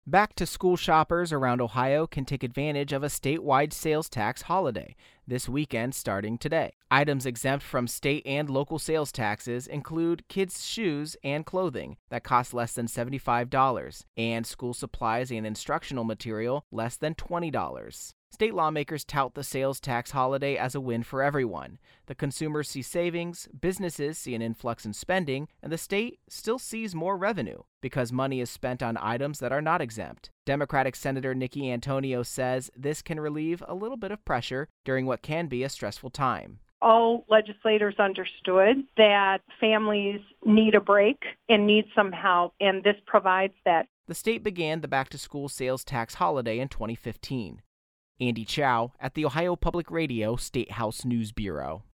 Back-to-school shoppers around Ohio can take advantage of a statewide sales tax holiday this weekend starting today. Items exempt from state and local sales taxes include kids' shoes and clothing that cost less than $75 and school supplies and instructional material less than $20. State lawmakers tout the sales tax holiday as a win for everyone. The consumers see savings, businesses see an influx in spending, and the state still sees more revenue because money is spent on items that are not exempt. Democratic Senator Nikki Antonio says this can relieve a little bit of pressure during what can be a stressful time. All legislators understood that families need a break and need some help, and this provides that. The state began the back-to-school sales tax holiday in 2015. Andy Chow at the Ohio Public Radio State House News Bureau.